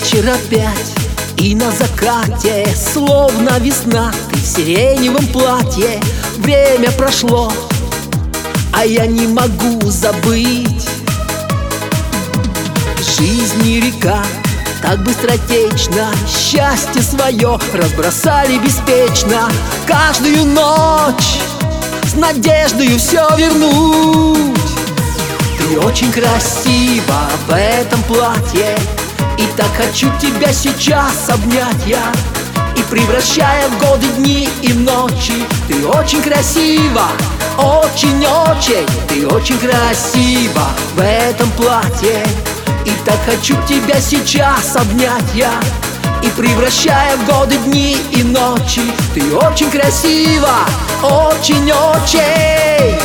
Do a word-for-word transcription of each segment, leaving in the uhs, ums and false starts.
Вечер опять, и на закате, словно весна, ты в сиреневом платье. Время прошло, а я не могу забыть. Жизнь не река, так быстротечно, счастье свое разбросали беспечно. Каждую ночь с надеждою все вернуть. Ты очень красива в этом платье, и так хочу тебя сейчас обнять я. И превращая в годы дни и ночи. Ты очень красива, очень-очень. Ты очень красива в этом платье, и так хочу тебя сейчас обнять я. И превращая в годы дни и ночи. Ты очень красива, очень-очень.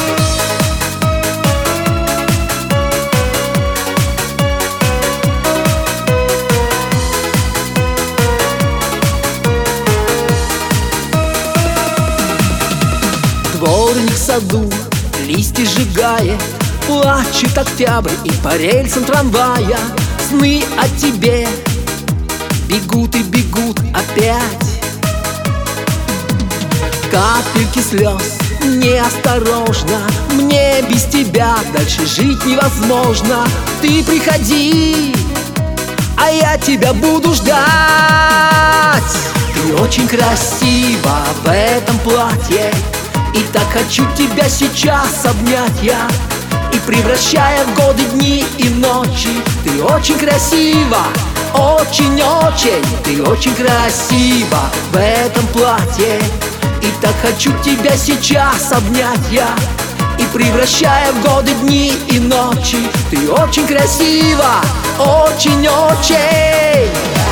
Дворник в саду листья сжигает, плачет октябрь, и по рельсам трамвая сны о тебе бегут и бегут опять. Капельки слез неосторожно, мне без тебя дальше жить невозможно. Ты приходи, а я тебя буду ждать. Ты очень красива в этом платье, и так хочу тебя сейчас обнять я. И превращая в годы дни и ночи. Ты очень красива, очень-очень. Ты очень красива в этом платье, и так хочу тебя сейчас обнять я. И превращая в годы дни и ночи. Ты очень красива, очень-очень.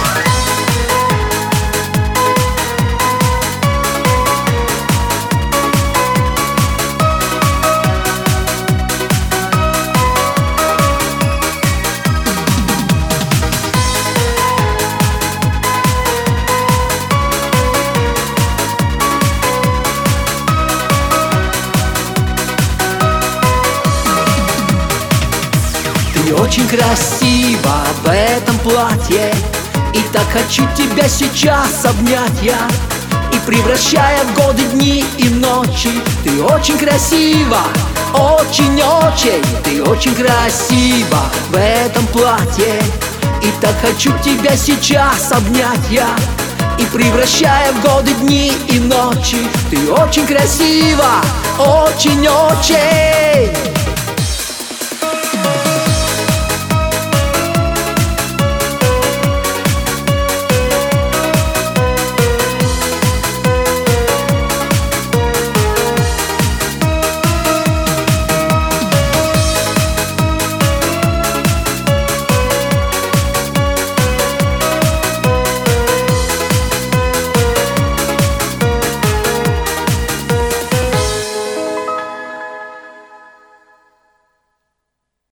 Ты очень красива в этом платье, и так хочу тебя сейчас обнять я. И превращая в годы дни и ночи. Ты очень красива, очень-очень. Ты очень красива в этом платье, и так хочу тебя сейчас обнять я. И превращая в годы дни и ночи. Ты очень красива, очень-очень.